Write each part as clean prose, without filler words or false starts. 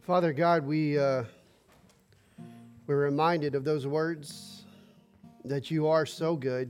Father God, we're reminded of those words that you are so good,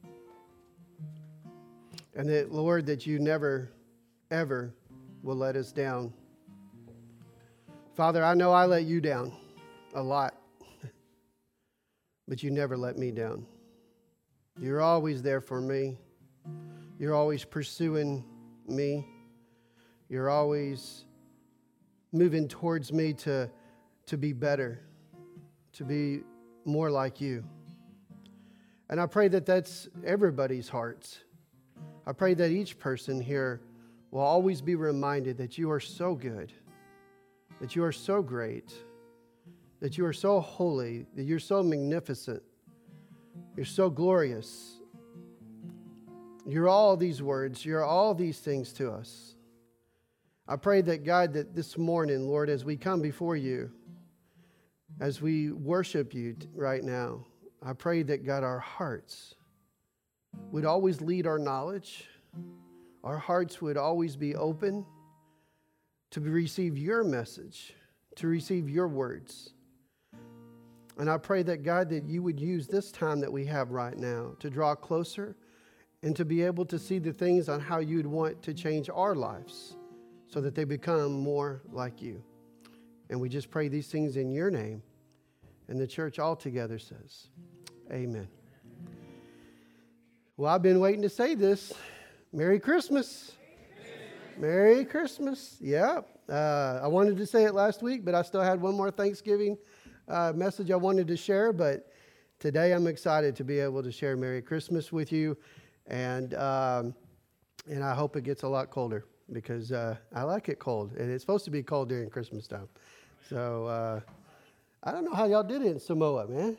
and that, Lord, that you never, ever will let us down. Father, I know I let you down a lot, but you never let me down. You're always there for me. You're always pursuing me. You're always moving towards me to be better, to be more like you. And I pray that that's everybody's hearts. I pray that each person here will always be reminded that you are so good, that you are so great, that you are so holy, that you're so magnificent, you're so glorious. You're all these words, you're all these things to us. I pray that, God, that this morning, Lord, as we come before you, as we worship you right now, I pray that, God, our hearts would always lead our knowledge. Our hearts would always be open to receive your message, to receive your words. And I pray that, God, that you would use this time that we have right now to draw closer and to be able to see the things on how you'd want to change our lives so that they become more like you. And we just pray these things in your name. And the church altogether says, amen. Well, I've been waiting to say this. Merry Christmas. Merry Christmas. Yeah. I wanted to say it last week, but I still had one more Thanksgiving message I wanted to share. But today I'm excited to be able to share Merry Christmas with you. And I hope it gets a lot colder because I like it cold. And it's supposed to be cold during Christmas time. So I don't know how y'all did it in Samoa, man.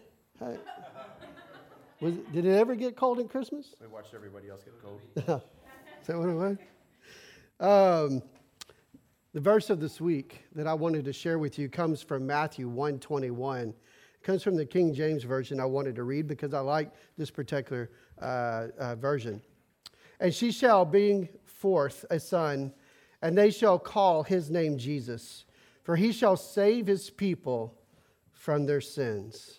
Did it ever get cold in Christmas? We watched everybody else get cold. Is that what it was? The verse of this week that I wanted to share with you comes from Matthew 1:21. It comes from the King James Version I wanted to read because I like this particular version. And she shall bring forth a son, and they shall call his name Jesus, for he shall save his people from their sins.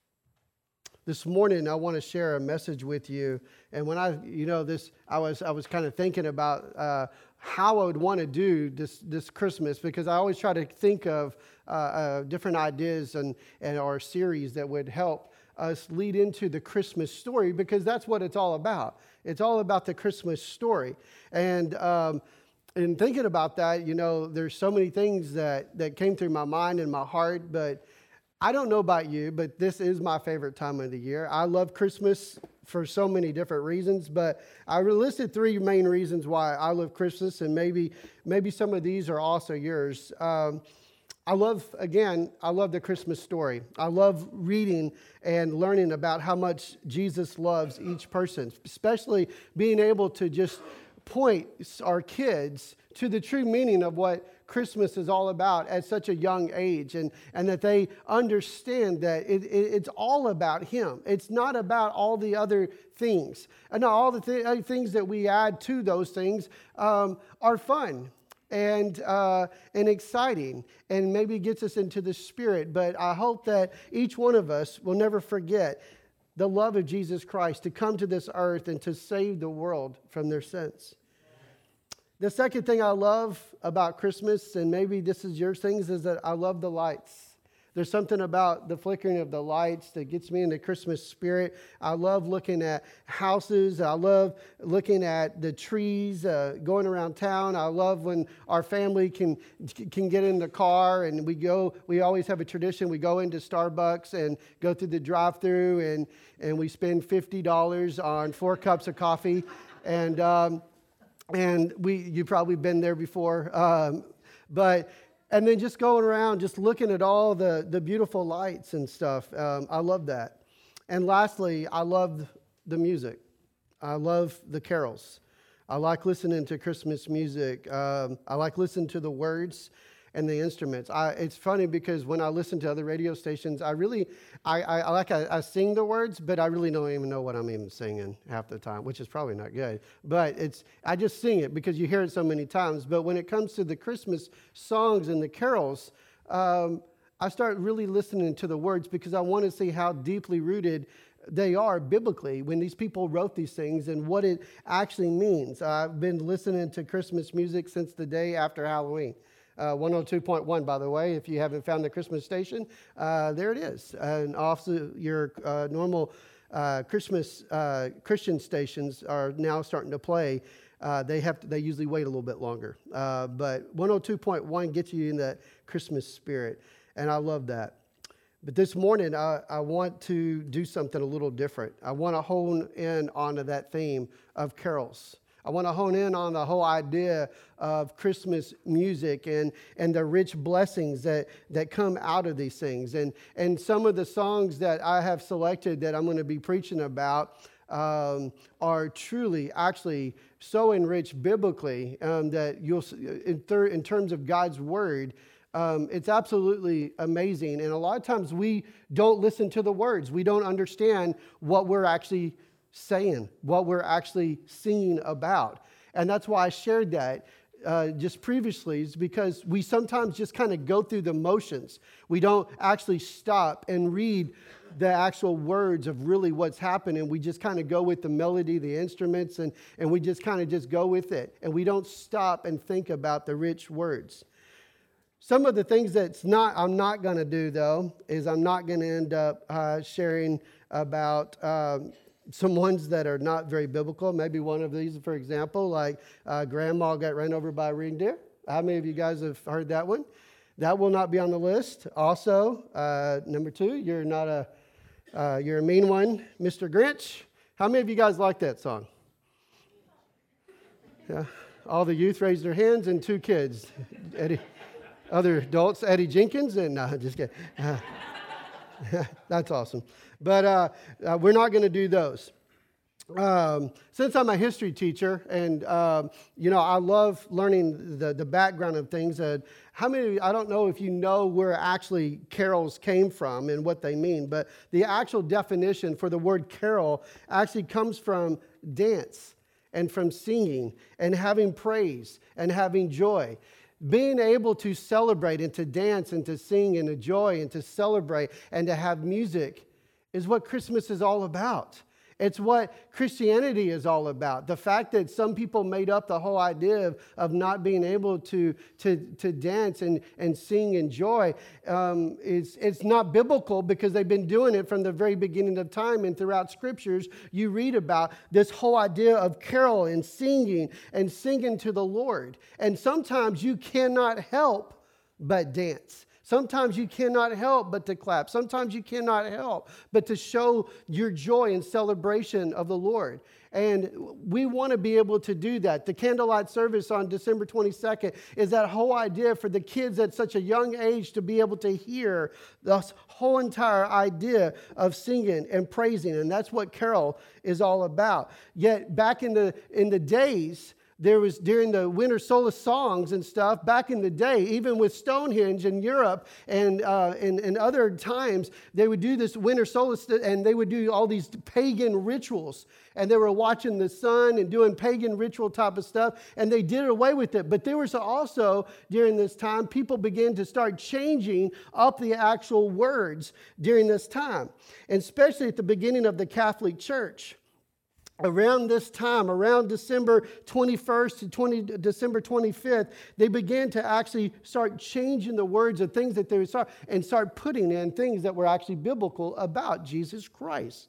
This morning, I want to share a message with you. And when I was kind of thinking about how I would want to do this Christmas, because I always try to think of different ideas and our series that would help us lead into the Christmas story, because that's what it's all about. It's all about the Christmas story. And in thinking about that, there's so many things that came through my mind and my heart, but I don't know about you, but this is my favorite time of the year. I love Christmas for so many different reasons, but I listed three main reasons why I love Christmas, and maybe some of these are also yours. I love the Christmas story. I love reading and learning about how much Jesus loves each person, especially being able to just point our kids to the true meaning of what Christmas is all about at such a young age, and that they understand that it's all about Him. It's not about all the other things. And all the things that we add to those things are fun and exciting, and maybe gets us into the spirit. But I hope that each one of us will never forget the love of Jesus Christ to come to this earth and to save the world from their sins. The second thing I love about Christmas, and maybe this is your things, is that I love the lights. There's something about the flickering of the lights that gets me in the Christmas spirit. I love looking at houses. I love looking at the trees going around town. I love when our family can get in the car and we always have a tradition. We go into Starbucks and go through the drive-thru and we spend $50 on 4 cups of coffee. And you've probably been there before, and then just going around, just looking at all the beautiful lights and stuff. I love that. And lastly, I love the music. I love the carols. I like listening to Christmas music. I like listening to the words and the instruments. It's funny because when I listen to other radio stations, I sing the words, but I really don't even know what I'm even singing half the time, which is probably not good. But I just sing it because you hear it so many times. But when it comes to the Christmas songs and the carols, I start really listening to the words because I want to see how deeply rooted they are biblically when these people wrote these things and what it actually means. I've been listening to Christmas music since the day after Halloween. 102.1, by the way, if you haven't found the Christmas station, there it is. And also your normal Christian stations are now starting to play. They usually wait a little bit longer. But 102.1 gets you in that Christmas spirit, and I love that. But this morning, I want to do something a little different. I want to hone in onto that theme of carols. I want to hone in on the whole idea of Christmas music and the rich blessings that come out of these things. And some of the songs that I have selected that I'm going to be preaching about are truly actually so enriched biblically that you'll, in terms of God's word, it's absolutely amazing. And a lot of times we don't listen to the words. We don't understand what we're actually saying, what we're actually singing about. And that's why I shared that just previously, is because we sometimes just kind of go through the motions. We don't actually stop and read the actual words of really what's happening. We just kind of go with the melody, the instruments, and we just kind of just go with it. And we don't stop and think about the rich words. Some of the things I'm not going to do, though, is I'm not going to end up sharing about some ones that are not very biblical. Maybe one of these, for example, like Grandma got ran over by a reindeer. How many of you guys have heard that one? That will not be on the list. Also, number 2, you're a mean one, Mr. Grinch. How many of you guys like that song? Yeah, all the youth raised their hands and 2 kids. Eddie. Other adults, Eddie Jenkins, and no, just kidding. That's awesome. But we're not going to do those. Since I'm a history teacher, and I love learning the background of things. How many? I don't know if you know where actually carols came from and what they mean, but the actual definition for the word carol actually comes from dance and from singing and having praise and having joy. Being able to celebrate and to dance and to sing and to joy and to celebrate and to have music is what Christmas is all about. It's what Christianity is all about. The fact that some people made up the whole idea of not being able to dance and sing and joy, it's not biblical because they've been doing it from the very beginning of time. And throughout scriptures, you read about this whole idea of carol and singing to the Lord. And sometimes you cannot help but dance. Sometimes you cannot help but to clap. Sometimes you cannot help but to show your joy and celebration of the Lord. And we want to be able to do that. The candlelight service on December 22nd is that whole idea for the kids at such a young age to be able to hear this whole entire idea of singing and praising. And that's what carol is all about. Yet back in the days, there was during the winter solstice songs and stuff back in the day, even with Stonehenge in Europe and other times, they would do this winter solstice and they would do all these pagan rituals. And they were watching the sun and doing pagan ritual type of stuff, and they did away with it. But there was also, during this time, people began to start changing up the actual words during this time, and especially at the beginning of the Catholic Church. Around this time, around December 21st to December 25th, they began to actually start changing the words of things that they would start putting in things that were actually biblical about Jesus Christ.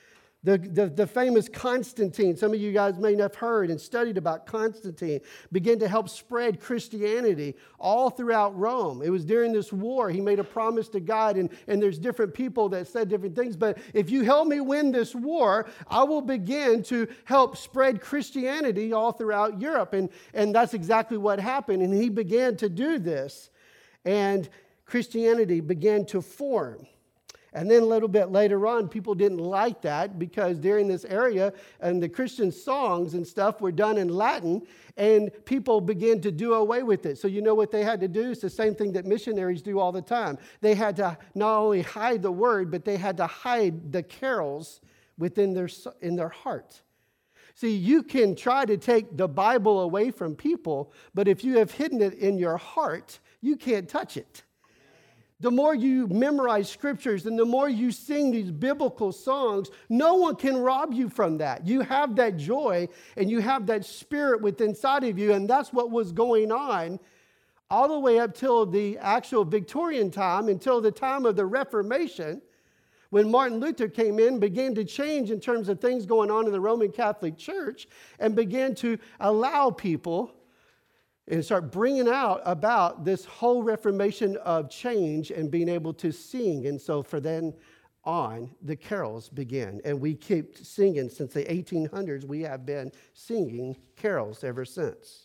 The famous Constantine, some of you guys may have heard and studied about Constantine, began to help spread Christianity all throughout Rome. It was during this war. He made a promise to God, and there's different people that said different things. But if you help me win this war, I will begin to help spread Christianity all throughout Europe. And that's exactly what happened. And he began to do this. And Christianity began to form. And then a little bit later on, people didn't like that because during this area, and the Christian songs and stuff were done in Latin, and people began to do away with it. So you know what they had to do? It's the same thing that missionaries do all the time. They had to not only hide the word, but they had to hide the carols in their heart. See, you can try to take the Bible away from people, but if you have hidden it in your heart, you can't touch it. The more you memorize scriptures and the more you sing these biblical songs, no one can rob you from that. You have that joy and you have that spirit within inside of you, and that's what was going on all the way up till the actual Victorian time, until the time of the Reformation, when Martin Luther came in, began to change in terms of things going on in the Roman Catholic Church, and began to allow people and start bringing out about this whole reformation of change and being able to sing. And so for then on, the carols began. And we keep singing since the 1800s. We have been singing carols ever since.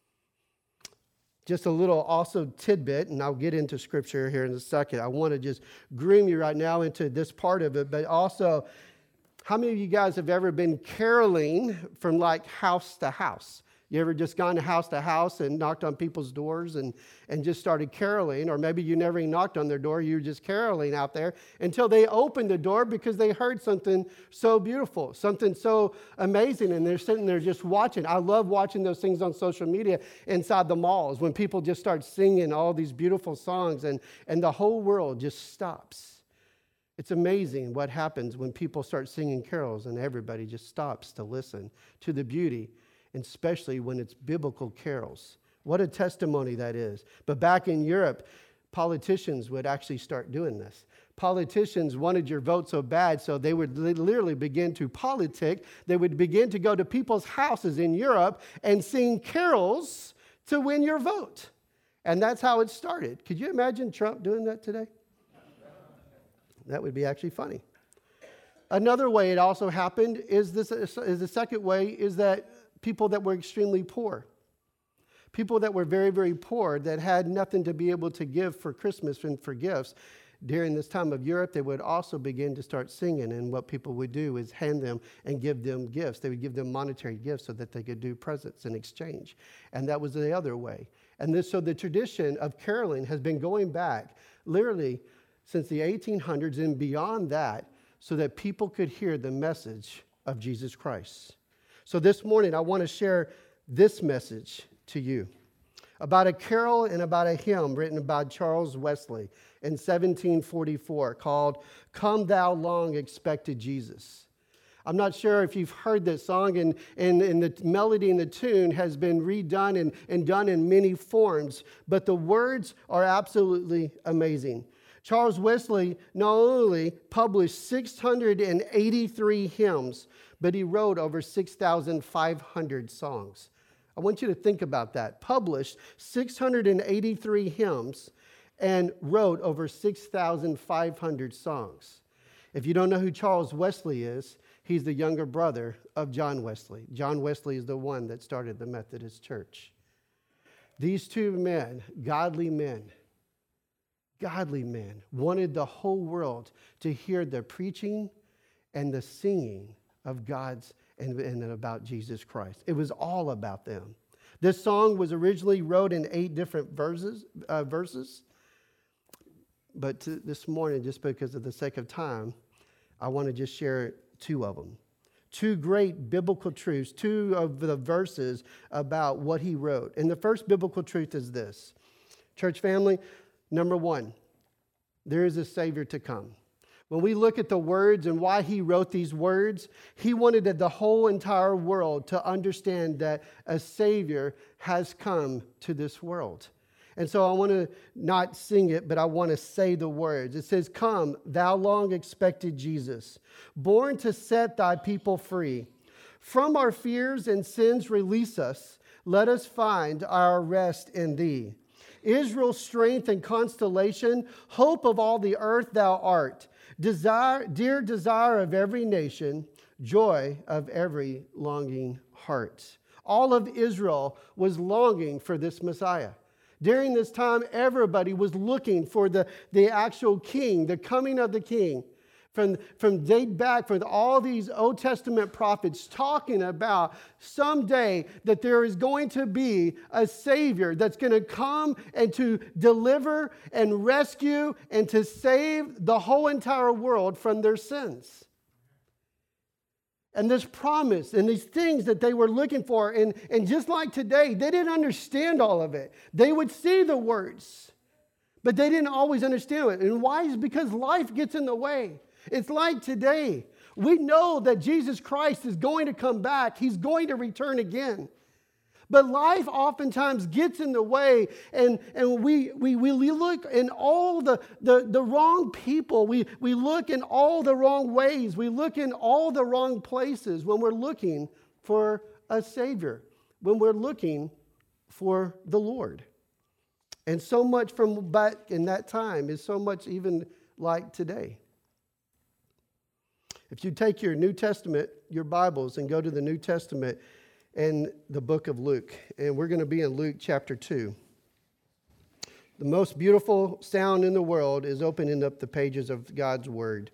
Just a little also tidbit, and I'll get into scripture here in a second. I want to just groom you right now into this part of it, but also, how many of you guys have ever been caroling from like house to house? You ever just gone to house and knocked on people's doors and just started caroling? Or maybe you never even knocked on their door, you were just caroling out there until they opened the door because they heard something so beautiful, something so amazing, and they're sitting there just watching. I love watching those things on social media inside the malls when people just start singing all these beautiful songs and the whole world just stops. It's amazing what happens when people start singing carols and everybody just stops to listen to the beauty, and especially when it's biblical carols. What a testimony that is. But back in Europe, politicians would actually start doing this. Politicians wanted your vote so bad, so they would literally begin to politic. They would begin to go to people's houses in Europe and sing carols to win your vote. And that's how it started. Could you imagine Trump doing that today? That would be actually funny. Another way it also happened is the second way is that people that were extremely poor, people that were very, very poor, that had nothing to be able to give for Christmas and for gifts. During this time of Europe, they would also begin to start singing, and what people would do is hand them and give them gifts. They would give them monetary gifts so that they could do presents in exchange. And that was the other way. And so the tradition of caroling has been going back literally since the 1800s and beyond that, so that people could hear the message of Jesus Christ. So this morning, I want to share this message to you about a carol and about a hymn written by Charles Wesley in 1744 called "Come Thou Long Expected Jesus." I'm not sure if you've heard this song, and the melody and the tune has been redone and done in many forms, but the words are absolutely amazing. Charles Wesley not only published 683 hymns, but he wrote over 6,500 songs. I want you to think about that. Published 683 hymns and wrote over 6,500 songs. If you don't know who Charles Wesley is, he's the younger brother of John Wesley. John Wesley is the one that started the Methodist Church. These two men, godly men, wanted the whole world to hear the preaching and the singing of God's and about Jesus Christ. It was all about them. This song was originally wrote in 8 different verses. But this morning, just because of the sake of time, I want to just share 2 of them. 2 great biblical truths, 2 of the verses about what he wrote. And the first biblical truth is this. Church family, number 1, there is a Savior to come. When we look at the words and why he wrote these words, he wanted the whole entire world to understand that a Savior has come to this world. And so I want to not sing it, but I want to say the words. It says, "Come, thou long expected Jesus, born to set thy people free. From our fears and sins release us. Let us find our rest in thee. Israel's strength and constellation, hope of all the earth thou art. Dear desire of every nation, joy of every longing heart." All of Israel was longing for this Messiah. During this time, everybody was looking for the actual king, the coming of the king. From date back, for all these Old Testament prophets talking about someday that there is going to be a Savior that's going to come and to deliver and rescue and to save the whole entire world from their sins. And this promise and these things that they were looking for, and just like today, they didn't understand all of it. They would see the words, But they didn't always understand it. And why? Is because life gets in the way. It's like today. We know that Jesus Christ is going to come back. He's going to return again. But life oftentimes gets in the way, and we look in all the wrong people. We look in all the wrong ways. We look in all the wrong places when we're looking for a Savior, when we're looking for the Lord. And so much from back in that time is so much even like today. If you take your New Testament, your Bibles, and go to the New Testament and the book of Luke, and we're going to be in Luke chapter 2. The most beautiful sound in the world is opening up the pages of God's Word.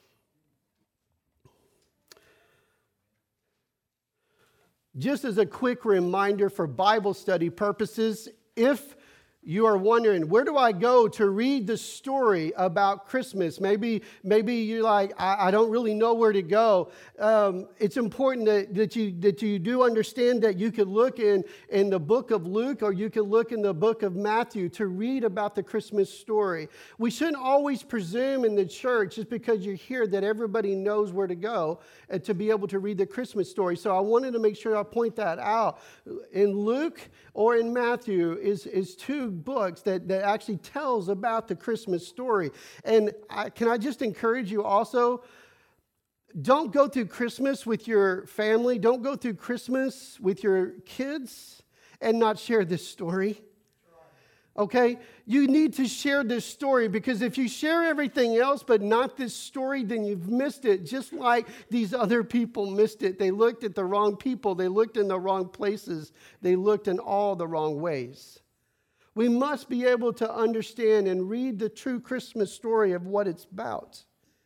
Just as a quick reminder for Bible study purposes, if you are wondering, where do I go to read the story about Christmas? Maybe you're like, I don't really know where to go. It's important that you do understand that you could look in the book of Luke, or you could look in the book of Matthew to read about the Christmas story. We shouldn't always presume in the church, just because you're here, that everybody knows where to go to be able to read the Christmas story. So I wanted to make sure I point that out. In Luke or in Matthew is two books that actually tells about the Christmas story. And can I just encourage you also, don't go through Christmas with your family, don't go through Christmas with your kids and not share this story. Okay? You need to share this story, because if you share everything else but not this story, then you've missed it, just like these other people missed it. They looked at the wrong people. They looked in the wrong places. They looked in all the wrong ways. We must be able to understand and read the true Christmas story of what it's about.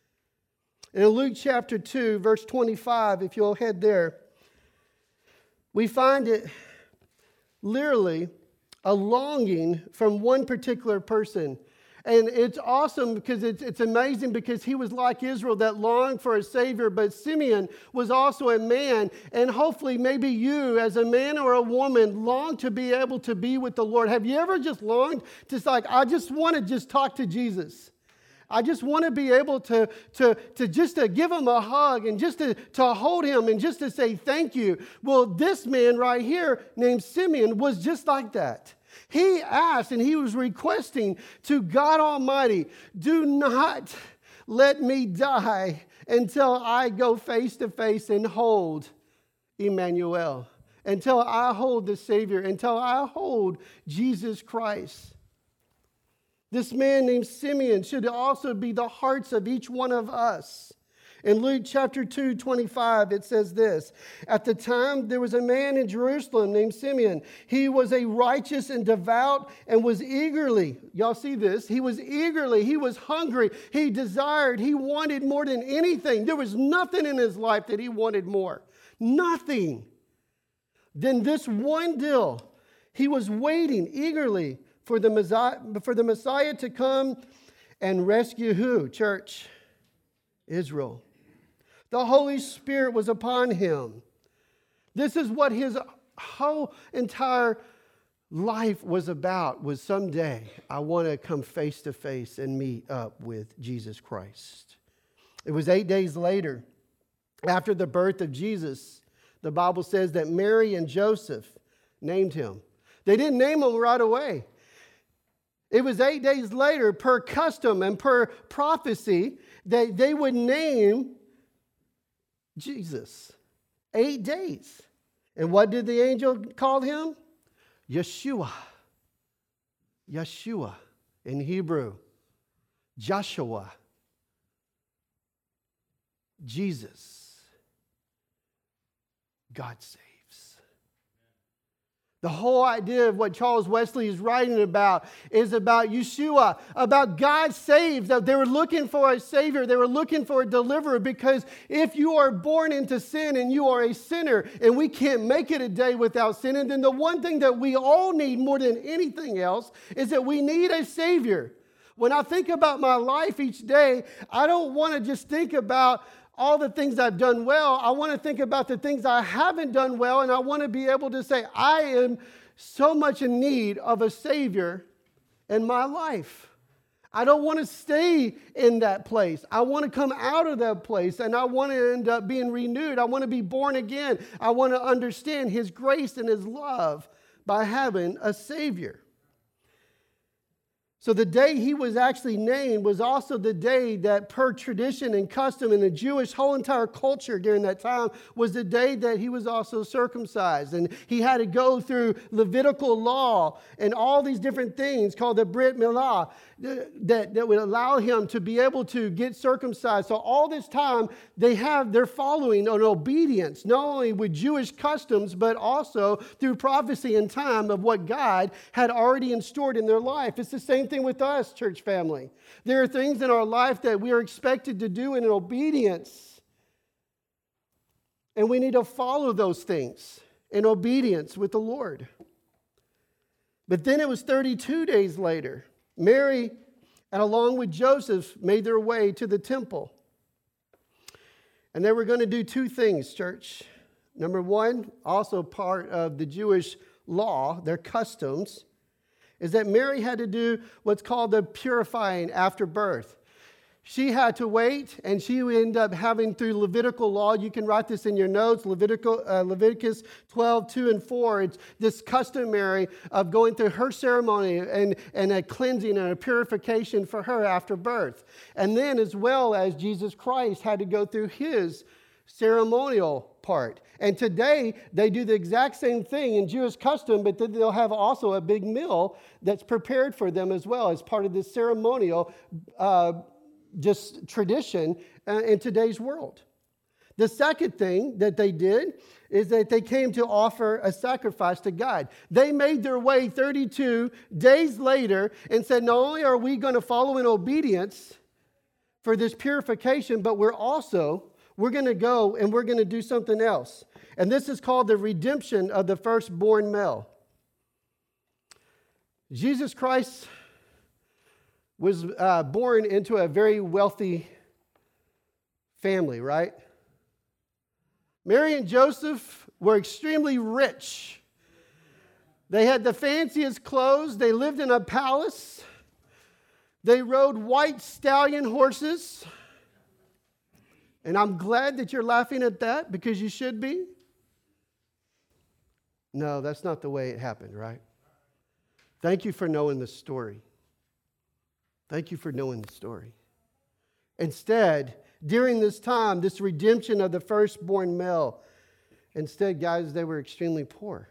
In Luke chapter 2, verse 25, if you'll head there, we find it literally a longing from one particular person. And it's awesome because it's amazing, because he was like Israel that longed for a Savior, but Simeon was also a man. And hopefully maybe you as a man or a woman long to be able to be with the Lord. Have you ever just longed to I just want to just talk to Jesus? I just want to be able to give him a hug and just to hold him and just to say thank you. Well, this man right here named Simeon was just like that. He asked and he was requesting to God Almighty, do not let me die until I go face to face and hold Emmanuel, until I hold the Savior, until I hold Jesus Christ. This man named Simeon should also be the hearts of each one of us. In Luke chapter 2, 25, it says this: at the time, there was a man in Jerusalem named Simeon. He was a righteous and devout and was eagerly, y'all see this, he was hungry, he desired, he wanted more than anything. There was nothing in his life that he wanted more. Nothing. Then this one deal, he was waiting eagerly for the Messiah to come and rescue who? Church, Israel. The Holy Spirit was upon him. This is what his whole entire life was about, was someday I want to come face to face and meet up with Jesus Christ. It was 8 days later, after the birth of Jesus, the Bible says that Mary and Joseph named him. They didn't name him right away. It was 8 days later, per custom and per prophecy, that they would name Jesus. 8 days. And what did the angel call him? Yeshua. Yeshua in Hebrew. Joshua. Jesus. God saves. The whole idea of what Charles Wesley is writing about is about Yeshua, about God saves. That they were looking for a Savior. They were looking for a deliverer, because if you are born into sin and you are a sinner and we can't make it a day without sinning, then the one thing that we all need more than anything else is that we need a Savior. When I think about my life each day, I don't want to just think about all the things I've done well. I want to think about the things I haven't done well, and I want to be able to say, I am so much in need of a Savior in my life. I don't want to stay in that place. I want to come out of that place, and I want to end up being renewed. I want to be born again. I want to understand His grace and His love by having a Savior. So the day he was actually named was also the day that, per tradition and custom in the Jewish whole entire culture during that time, was the day that he was also circumcised. And he had to go through Levitical law and all these different things called the Brit Milah that would allow him to be able to get circumcised. So all this time they're following an obedience, not only with Jewish customs, but also through prophecy and time of what God had already stored in their life. It's the same thing with us, church family. There are things in our life that we are expected to do in obedience. And we need to follow those things in obedience with the Lord. But then it was 32 days later. Mary, and along with Joseph, made their way to the temple. And they were going to do two things, church. Number one, also part of the Jewish law, their customs, is that Mary had to do what's called the purifying after birth. She had to wait, and she would end up having, through Levitical law, you can write this in your notes, Leviticus 12, 2 and 4. It's this customary of going through her ceremony and a cleansing and a purification for her after birth. And then, as well as Jesus Christ had to go through his ceremonial part. And today, they do the exact same thing in Jewish custom, but then they'll have also a big meal that's prepared for them as well as part of this ceremonial just tradition in today's world. The second thing that they did is that they came to offer a sacrifice to God. They made their way 32 days later and said, not only are we going to follow in obedience for this purification, but we're going to go and we're going to do something else. And this is called the redemption of the firstborn male. Jesus Christ was born into a very wealthy family, right? Mary and Joseph were extremely rich. They had the fanciest clothes. They lived in a palace. They rode white stallion horses. And I'm glad that you're laughing at that, because you should be. No, that's not the way it happened, right? Thank you for knowing the story. Thank you for knowing the story. Instead, during this time, this redemption of the firstborn male, instead, guys, they were extremely poor.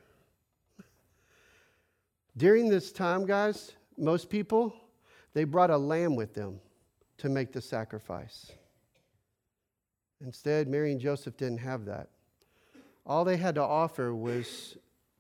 During this time, guys, most people, they brought a lamb with them to make the sacrifice. Instead, Mary and Joseph didn't have that. All they had to offer was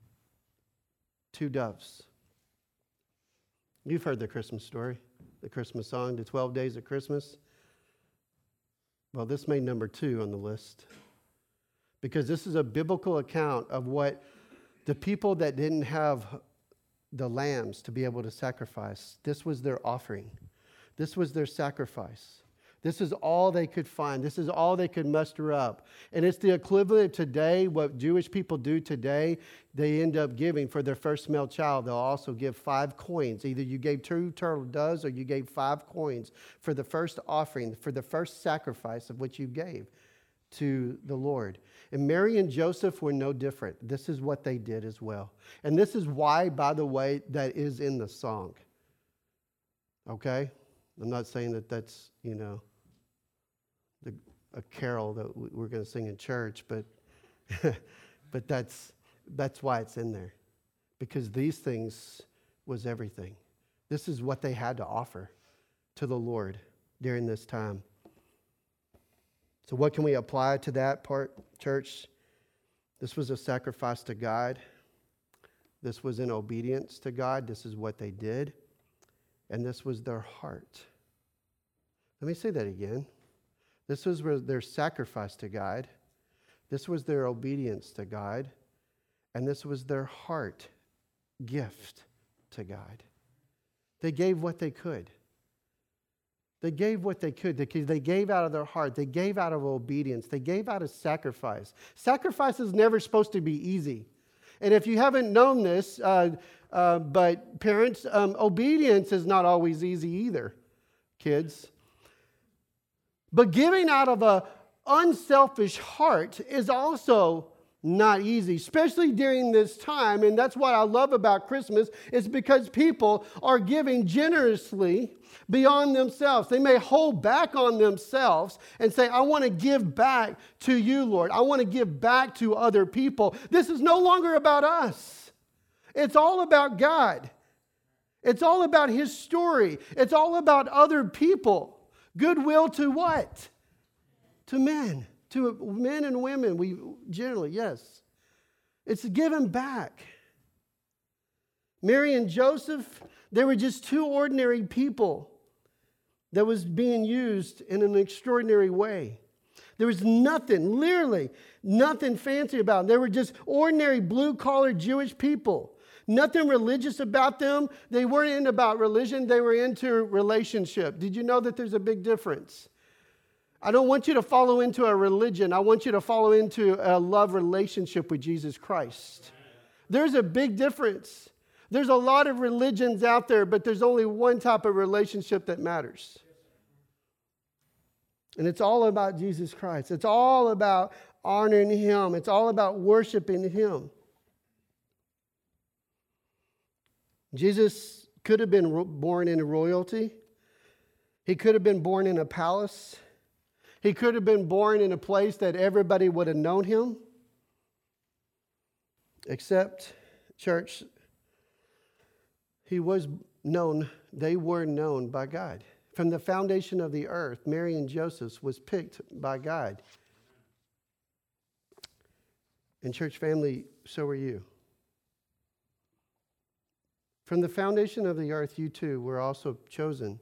2 doves. You've heard the Christmas story, the Christmas song, the 12 Days of Christmas. Well, this made number 2 on the list, because this is a biblical account of what the people that didn't have the lambs to be able to sacrifice, this was their offering. This was their sacrifice. This is all they could find. This is all they could muster up. And it's the equivalent today, what Jewish people do today. They end up giving for their first male child. They'll also give 5 coins. Either you gave 2 turtle doves or you gave 5 coins for the first offering, for the first sacrifice of which you gave to the Lord. And Mary and Joseph were no different. This is what they did as well. And this is why, by the way, that is in the song. Okay? I'm not saying that that's, a carol that we're going to sing in church, but but that's why it's in there, because these things was everything. This is what they had to offer to the Lord during this time. So what can we apply to that part, church? This was a sacrifice to God. This was in obedience to God. This is what they did, and this was their heart. Let me say that again. This was their sacrifice to God. This was their obedience to God. And this was their heart gift to God. They gave what they could. They gave what they could. They gave out of their heart. They gave out of obedience. They gave out of sacrifice. Sacrifice is never supposed to be easy. And if you haven't known this, but parents, obedience is not always easy either. kids. But giving out of an unselfish heart is also not easy, especially during this time. And that's what I love about Christmas, is because people are giving generously beyond themselves. They may hold back on themselves and say, I want to give back to you, Lord. I want to give back to other people. This is no longer about us. It's all about God. It's all about His story. It's all about other people. Goodwill to what? To men. To men and women, we generally, yes. It's giving back. Mary and Joseph, they were just two ordinary people that was being used in an extraordinary way. There was nothing, literally nothing fancy about them. They were just ordinary blue-collar Jewish people. Nothing religious about them. They weren't into about religion. They were into relationship. Did you know that there's a big difference? I don't want you to follow into a religion. I want you to follow into a love relationship with Jesus Christ. There's a big difference. There's a lot of religions out there, but there's only one type of relationship that matters. And it's all about Jesus Christ. It's all about honoring Him. It's all about worshiping Him. Jesus could have been born in royalty. He could have been born in a palace. He could have been born in a place that everybody would have known Him. Except, church, He was known, they were known by God. From the foundation of the earth, Mary and Joseph was picked by God. And church family, so are you. From the foundation of the earth, you too were also chosen.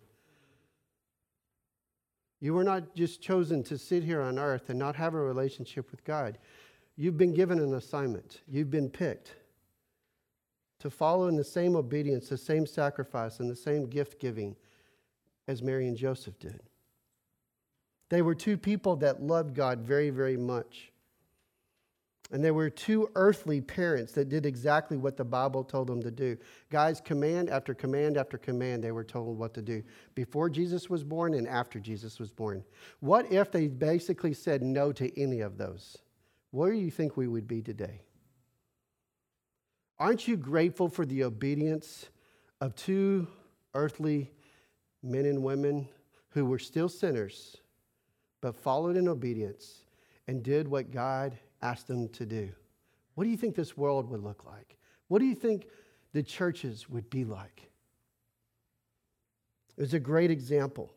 You were not just chosen to sit here on earth and not have a relationship with God. You've been given an assignment. You've been picked to follow in the same obedience, the same sacrifice, and the same gift giving as Mary and Joseph did. They were two people that loved God very, very much. And they were two earthly parents that did exactly what the Bible told them to do. Guys, command after command after command, they were told what to do. Before Jesus was born and after Jesus was born. What if they basically said no to any of those? Where do you think we would be today? Aren't you grateful for the obedience of two earthly men and women who were still sinners, but followed in obedience and did what God asked them to do? What do you think this world would look like? What do you think the churches would be like? It was a great example.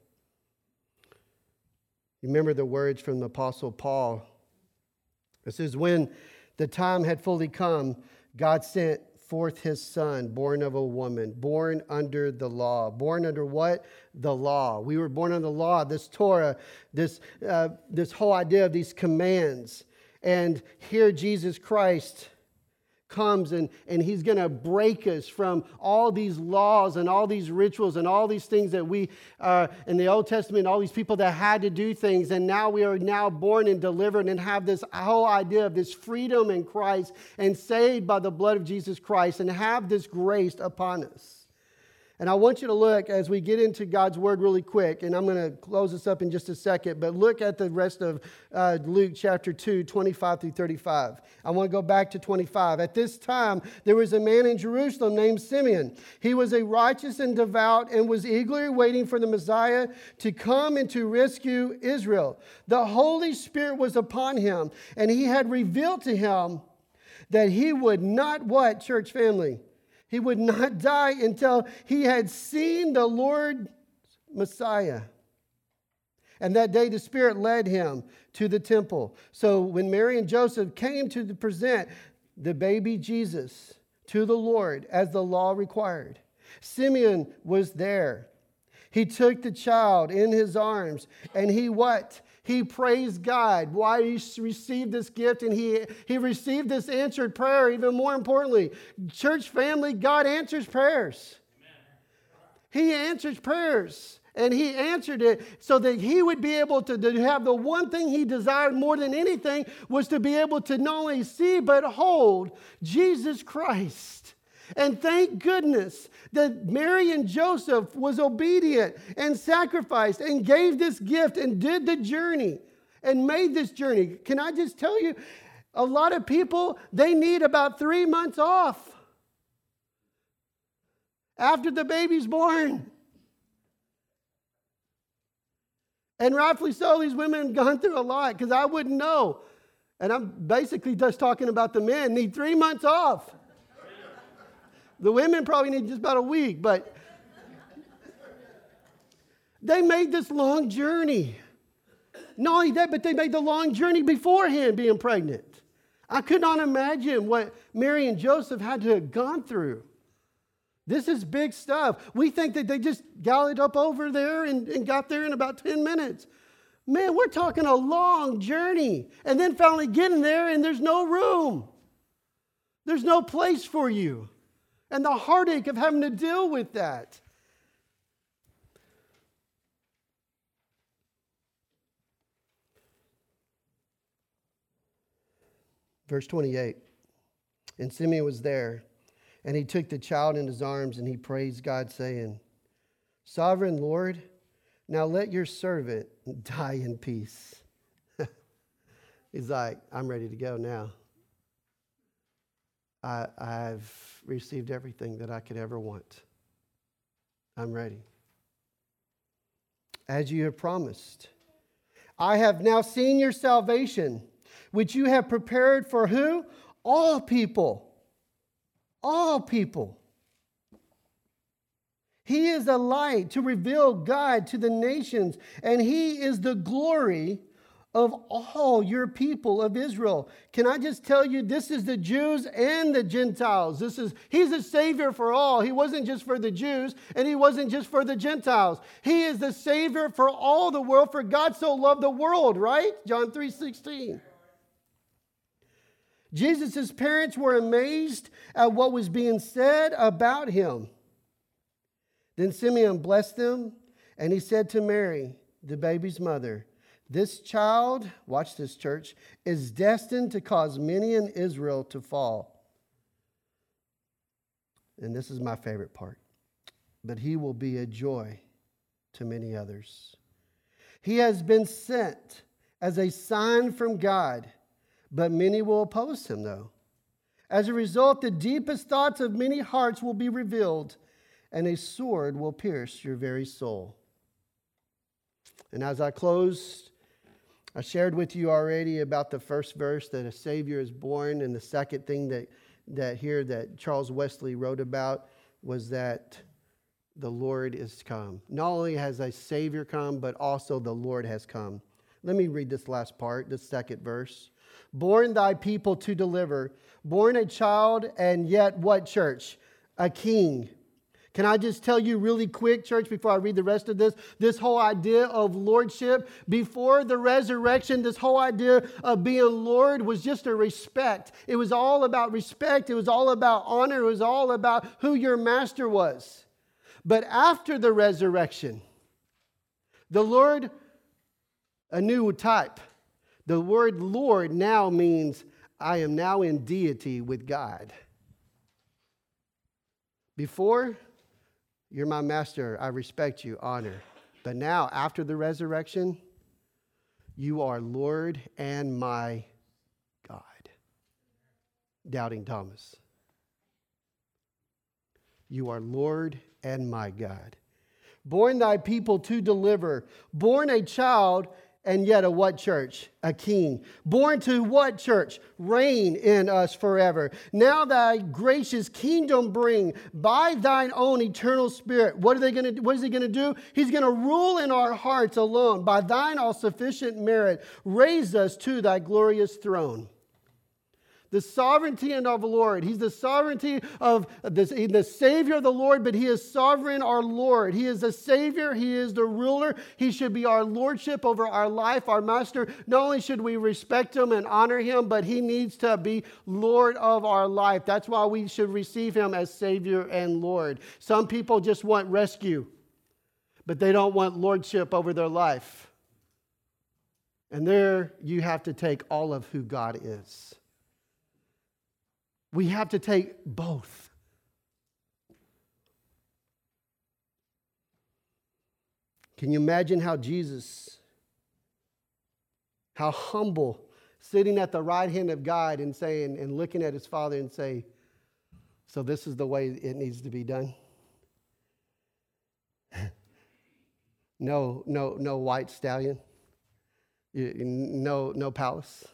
You remember the words from the Apostle Paul. It says, when the time had fully come, God sent forth His Son, born of a woman, born under the law. Born under what? The law. We were born under the law, this Torah, this whole idea of these commands. And here Jesus Christ comes and He's going to break us from all these laws and all these rituals and all these things that we, in the Old Testament, all these people that had to do things. And now we are now born and delivered and have this whole idea of this freedom in Christ and saved by the blood of Jesus Christ and have this grace upon us. And I want you to look as we get into God's Word really quick, and I'm going to close this up in just a second, but look at the rest of Luke chapter 2, 25 through 35. I want to go back to 25. At this time, there was a man in Jerusalem named Simeon. He was a righteous and devout and was eagerly waiting for the Messiah to come and to rescue Israel. The Holy Spirit was upon him, and He had revealed to him that he would not, what, church family? He would not die until he had seen the Lord Messiah. And that day the Spirit led him to the temple. So when Mary and Joseph came to present the baby Jesus to the Lord as the law required, Simeon was there. He took the child in his arms and he what? He praised God. Why he received this gift and he received this answered prayer. Even more importantly, church family, God answers prayers. Amen. He answers prayers. And He answered it so that he would be able to have the one thing he desired more than anything was to be able to not only see but hold Jesus Christ. And thank goodness that Mary and Joseph was obedient and sacrificed and gave this gift and did the journey and made this journey. Can I just tell you, a lot of people, they need about 3 months off after the baby's born. And rightfully so, these women have gone through a lot because I wouldn't know. And I'm basically just talking about the men need 3 months off. The women probably need just about a week, but they made this long journey. Not only that, but they made the long journey beforehand being pregnant. I could not imagine what Mary and Joseph had to have gone through. This is big stuff. We think that they just galloped up over there and got there in about 10 minutes. Man, we're talking a long journey. And then finally getting there and there's no room. There's no place for you. And the heartache of having to deal with that. Verse 28. And Simeon was there, and he took the child in his arms, and he praised God, saying, Sovereign Lord, now let your servant die in peace. He's like, I'm ready to go now. I've received everything that I could ever want. I'm ready. As you have promised, I have now seen your salvation, which you have prepared for who? All people. All people. He is a light to reveal God to the nations, and he is the glory of all your people of Israel. Can I just tell you, this is the Jews and the Gentiles. He's a Savior for all. He wasn't just for the Jews, and he wasn't just for the Gentiles. He is the Savior for all the world, for God so loved the world, right? John 3:16. Jesus' parents were amazed at what was being said about him. Then Simeon blessed them, and he said to Mary, the baby's mother, this child, watch this, church, is destined to cause many in Israel to fall. And this is my favorite part. But he will be a joy to many others. He has been sent as a sign from God, but many will oppose him, though. As a result, the deepest thoughts of many hearts will be revealed, and a sword will pierce your very soul. And as I close, I shared with you already about the first verse that a Savior is born, and the second thing that Charles Wesley wrote about was that the Lord is come. Not only has a Savior come, but also the Lord has come. Let me read this last part, this second verse. Born thy people to deliver, born a child, and yet what, church? A king. Can I just tell you really quick, church, before I read the rest of this? This whole idea of lordship, before the resurrection, this whole idea of being Lord was just a respect. It was all about respect. It was all about honor. It was all about who your master was. But after the resurrection, the Lord, a new type. The word Lord now means I am now in deity with God. Before, you're my master. I respect you, honor. But now, after the resurrection, you are Lord and my God. Doubting Thomas. You are Lord and my God. Born thy people to deliver. Born a child, and yet a what, church? A king. Born to what, church? Reign in us forever. Now thy gracious kingdom bring by thine own eternal spirit. What is he going to do? He's going to rule in our hearts alone. By thine all-sufficient merit, raise us to thy glorious throne. The sovereignty of the Lord. He's the sovereignty of the Savior of the Lord, but he is sovereign, our Lord. He is the Savior. He is the ruler. He should be our lordship over our life, our master. Not only should we respect him and honor him, but he needs to be Lord of our life. That's why we should receive him as Savior and Lord. Some people just want rescue, but they don't want lordship over their life. And there you have to take all of who God is. We have to take both. Can you imagine how Jesus, how humble, sitting at the right hand of God and saying, and looking at his Father and say, so this is the way it needs to be done? No white stallion. No palace.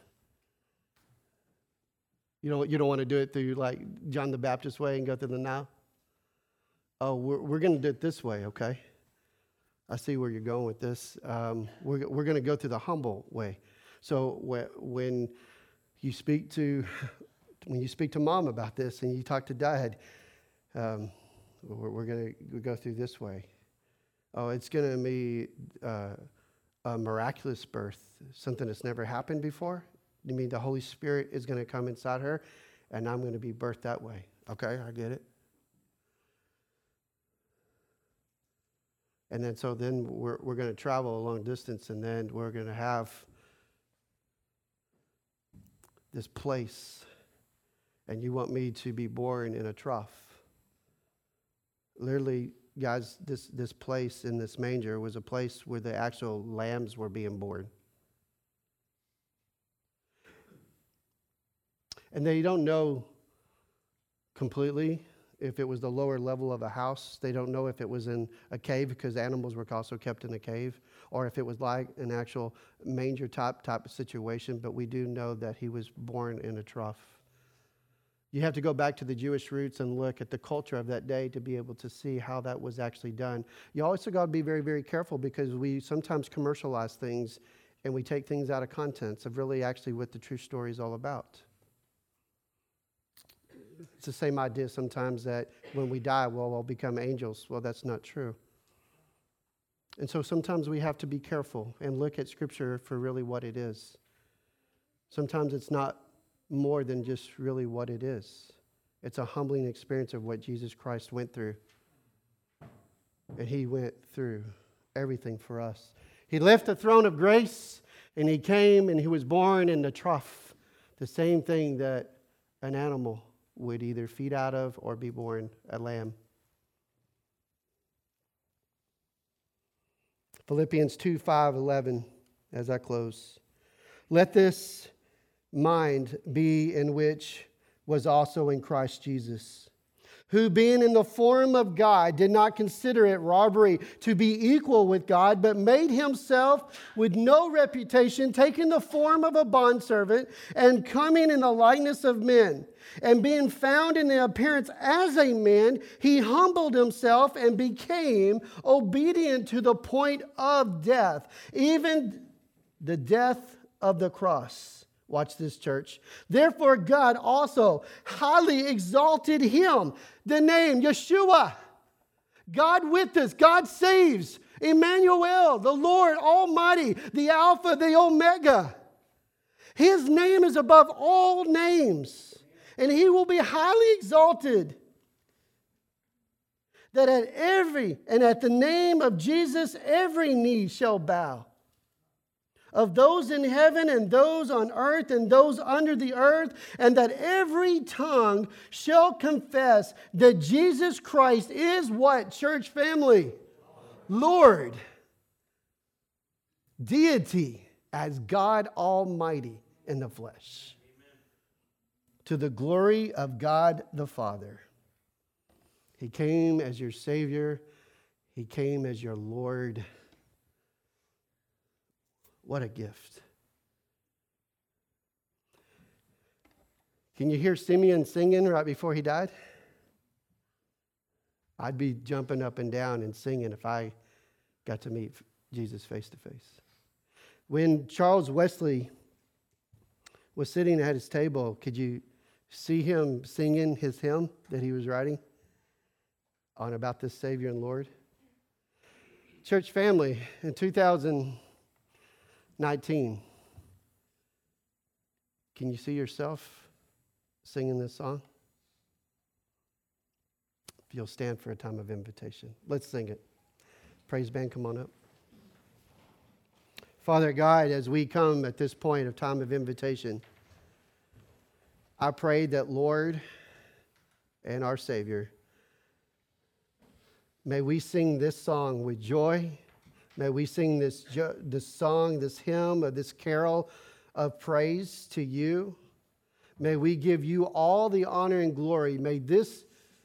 You don't want to do it through like John the Baptist way and go through the Nile. Oh, we're going to do it this way, okay? I see where you're going with this. We're going to go through the humble way. So when you speak to mom about this and you talk to dad, we're going to go through this way. Oh, it's going to be a miraculous birth, something that's never happened before. You mean the Holy Spirit is going to come inside her, and I'm going to be birthed that way? Okay, I get it. And then we're going to travel a long distance, and then we're going to have this place, and you want me to be born in a trough. Literally, guys, this place in this manger was a place where the actual lambs were being born. And they don't know completely if it was the lower level of a house. They don't know if it was in a cave, because animals were also kept in a cave, or if it was like an actual manger type of situation. But we do know that he was born in a trough. You have to go back to the Jewish roots and look at the culture of that day to be able to see how that was actually done. You also got to be very, very careful, because we sometimes commercialize things and we take things out of context of really actually what the true story is all about. It's the same idea sometimes that when we die, we'll become angels. Well, that's not true. And so sometimes we have to be careful and look at Scripture for really what it is. Sometimes it's not more than just really what it is. It's a humbling experience of what Jesus Christ went through. And he went through everything for us. He left the throne of grace, and he came and he was born in the trough. The same thing that an animal would either feed out of or be born, a lamb. Philippians 2:5-11, as I close. Let this mind be in which was also in Christ Jesus, who being in the form of God did not consider it robbery to be equal with God, but made himself with no reputation, taking the form of a bondservant and coming in the likeness of men. And being found in the appearance as a man, he humbled himself and became obedient to the point of death, even the death of the cross. Watch this, church. Therefore, God also highly exalted him. The name, Yeshua. God with us. God saves. Emmanuel, the Lord Almighty, the Alpha, the Omega. His name is above all names. And he will be highly exalted. That at the name of Jesus, every knee shall bow. Of those in heaven and those on earth and those under the earth, and that every tongue shall confess that Jesus Christ is what, church family? Lord. Deity as God Almighty in the flesh. To the glory of God the Father. He came as your Savior. He came as your Lord. What a gift. Can you hear Simeon singing right before he died? I'd be jumping up and down and singing if I got to meet Jesus face to face. When Charles Wesley was sitting at his table, could you see him singing his hymn that he was writing on about this Savior and Lord? Church family, in 2019, can you see yourself singing this song? If you'll stand for a time of invitation. Let's sing it. Praise band, come on up. Father God, as we come at this point of time of invitation, I pray that, Lord and our Savior, may we sing this song with joy. May we sing this song, this hymn, or this carol of praise to you. May we give you all the honor and glory. May this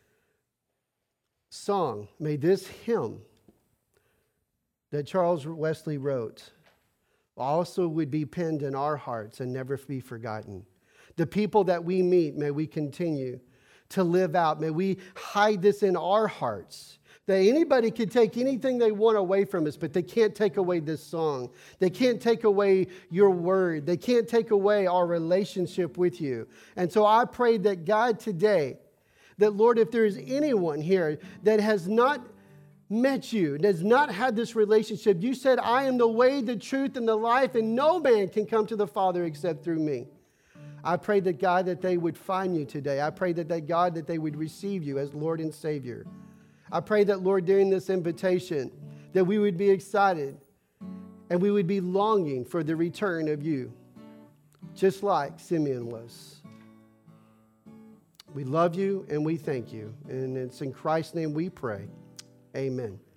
song, may this hymn that Charles Wesley wrote also would be penned in our hearts and never be forgotten. The people that we meet, may we continue to live out. May we hide this in our hearts. That anybody can take anything they want away from us, but they can't take away this song. They can't take away your word. They can't take away our relationship with you. And so I pray that God today, that Lord, if there is anyone here that has not met you, that has not had this relationship, you said, I am the way, the truth, and the life, and no man can come to the Father except through me. I pray that God, that they would find you today. I pray that God, that they would receive you as Lord and Savior. I pray that, Lord, during this invitation, that we would be excited and we would be longing for the return of you, just like Simeon was. We love you and we thank you. And it's in Christ's name we pray. Amen.